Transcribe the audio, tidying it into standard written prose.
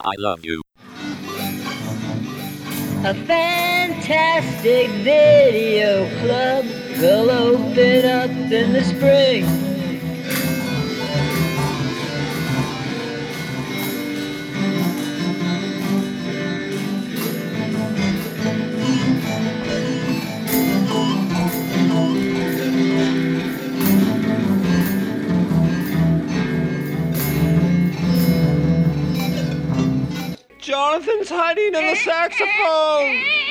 I love you. A fantastic video club will open up in the spring. Jonathan's hiding in the saxophone!